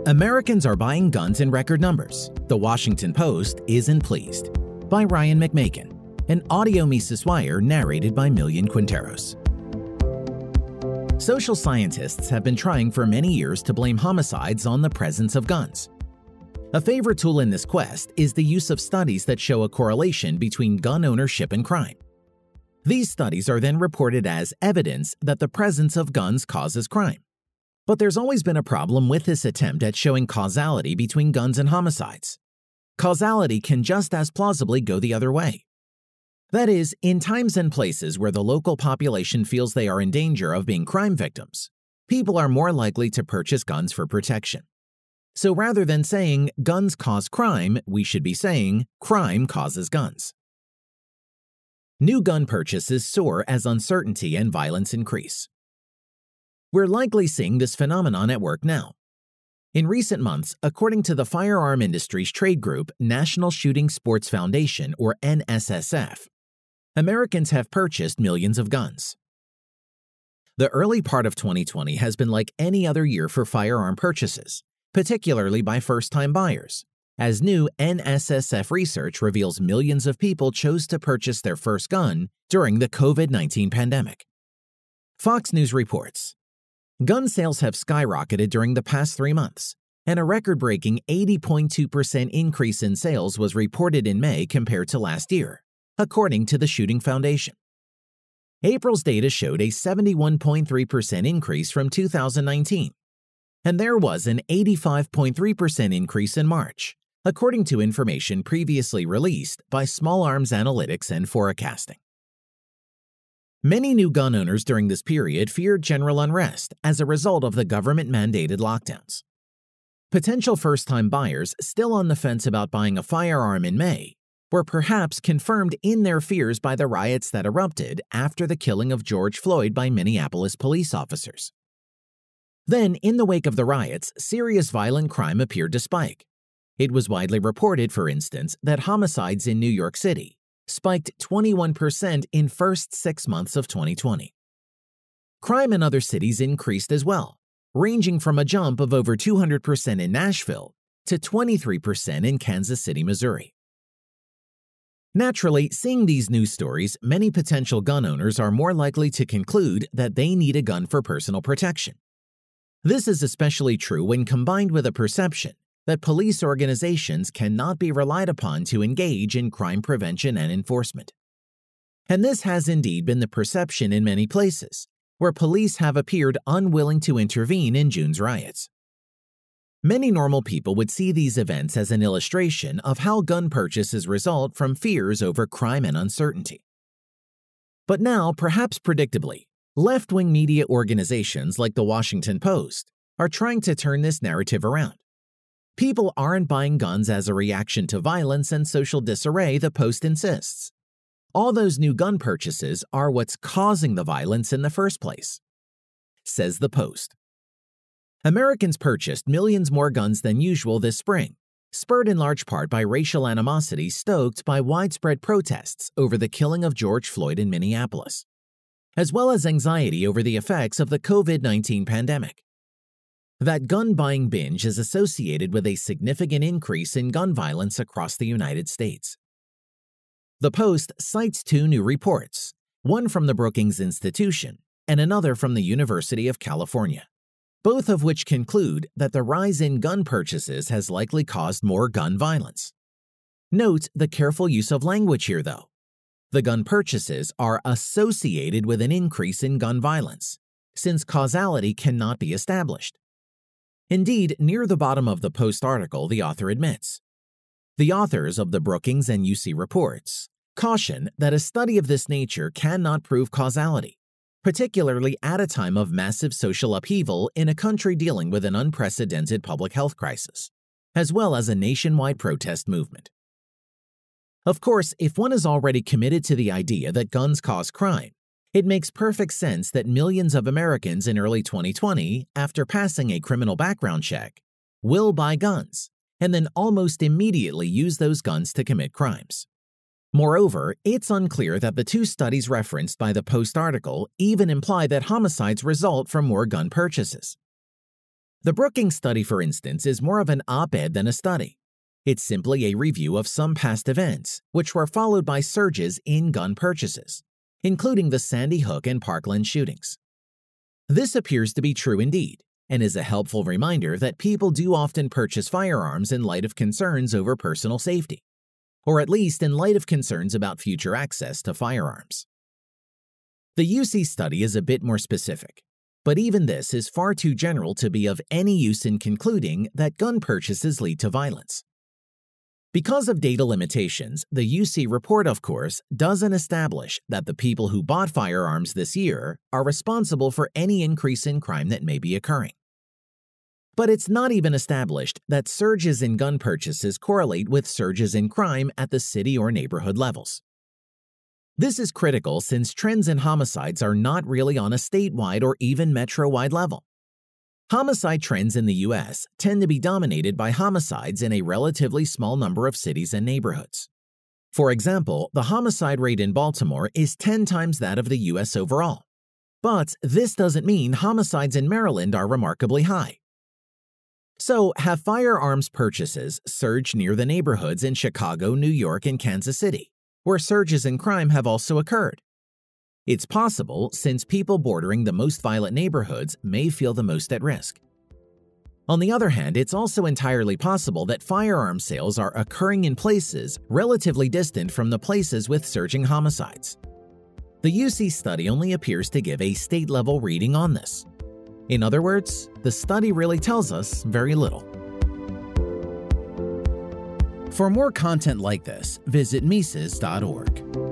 Americans are buying guns in record numbers. The Washington Post isn't pleased. By Ryan McMakin. An audio Mises Wire narrated by Millian Quinteros. Social scientists have been trying for many years to blame homicides on the presence of guns. A favorite tool in this quest is the use of studies that show a correlation between gun ownership and crime. These studies are then reported as evidence that the presence of guns causes crime. But there's always been a problem with this attempt at showing causality between guns and homicides. Causality can just as plausibly go the other way. That is, in times and places where the local population feels they are in danger of being crime victims, people are more likely to purchase guns for protection. So rather than saying guns cause crime, we should be saying crime causes guns. New gun purchases soar as uncertainty and violence increase. We're likely seeing this phenomenon at work now. In recent months, according to the firearm industry's trade group National Shooting Sports Foundation, or NSSF, Americans have purchased millions of guns. The early part of 2020 has been like any other year for firearm purchases, particularly by first-time buyers, as new NSSF research reveals millions of people chose to purchase their first gun during the COVID-19 pandemic. Fox News reports, gun sales have skyrocketed during the past 3 months, and a record-breaking 80.2% increase in sales was reported in May compared to last year, according to the Shooting Foundation. April's data showed a 71.3% increase from 2019, and there was an 85.3% increase in March, according to information previously released by Small Arms Analytics and Forecasting. Many new gun owners during this period feared general unrest as a result of the government-mandated lockdowns. Potential first-time buyers still on the fence about buying a firearm in May were perhaps confirmed in their fears by the riots that erupted after the killing of George Floyd by Minneapolis police officers. Then, in the wake of the riots, serious violent crime appeared to spike. It was widely reported, for instance, that homicides in New York City spiked 21% in first 6 months of 2020. Crime in other cities increased as well, ranging from a jump of over 200% in Nashville to 23% in Kansas City, Missouri. Naturally, seeing these news stories, many potential gun owners are more likely to conclude that they need a gun for personal protection. This is especially true when combined with a perception that police organizations cannot be relied upon to engage in crime prevention and enforcement. And this has indeed been the perception in many places, where police have appeared unwilling to intervene in June's riots. Many normal people would see these events as an illustration of how gun purchases result from fears over crime and uncertainty. But now, perhaps predictably, left-wing media organizations like the Washington Post are trying to turn this narrative around. People aren't buying guns as a reaction to violence and social disarray, the Post insists. All those new gun purchases are what's causing the violence in the first place, says the Post. Americans purchased millions more guns than usual this spring, spurred in large part by racial animosity stoked by widespread protests over the killing of George Floyd in Minneapolis, as well as anxiety over the effects of the COVID-19 pandemic. That gun buying binge is associated with a significant increase in gun violence across the United States. The Post cites 2 new reports, one from the Brookings Institution and another from the University of California, both of which conclude that the rise in gun purchases has likely caused more gun violence. Note the careful use of language here, though. The gun purchases are associated with an increase in gun violence, since causality cannot be established. Indeed, near the bottom of the Post article, the author admits. The authors of the Brookings and UC reports caution that a study of this nature cannot prove causality, particularly at a time of massive social upheaval in a country dealing with an unprecedented public health crisis, as well as a nationwide protest movement. Of course, if one is already committed to the idea that guns cause crime, it makes perfect sense that millions of Americans in early 2020, after passing a criminal background check, will buy guns and then almost immediately use those guns to commit crimes. Moreover, it's unclear that the 2 studies referenced by the Post article even imply that homicides result from more gun purchases. The Brookings study, for instance, is more of an op-ed than a study. It's simply a review of some past events, which were followed by surges in gun purchases, including the Sandy Hook and Parkland shootings. This appears to be true indeed, and is a helpful reminder that people do often purchase firearms in light of concerns over personal safety, or at least in light of concerns about future access to firearms. The UC study is a bit more specific, but even this is far too general to be of any use in concluding that gun purchases lead to violence. Because of data limitations, the UC report, of course, doesn't establish that the people who bought firearms this year are responsible for any increase in crime that may be occurring. But it's not even established that surges in gun purchases correlate with surges in crime at the city or neighborhood levels. This is critical since trends in homicides are not really on a statewide or even metro-wide level. Homicide trends in the U.S. tend to be dominated by homicides in a relatively small number of cities and neighborhoods. For example, the homicide rate in Baltimore is 10 times that of the U.S. overall. But this doesn't mean homicides in Maryland are remarkably high. So, have firearms purchases surged near the neighborhoods in Chicago, New York, and Kansas City, where surges in crime have also occurred? It's possible since people bordering the most violent neighborhoods may feel the most at risk. On the other hand, it's also entirely possible that firearm sales are occurring in places relatively distant from the places with surging homicides. The UC study only appears to give a state-level reading on this. In other words, the study really tells us very little. For more content like this, visit Mises.org.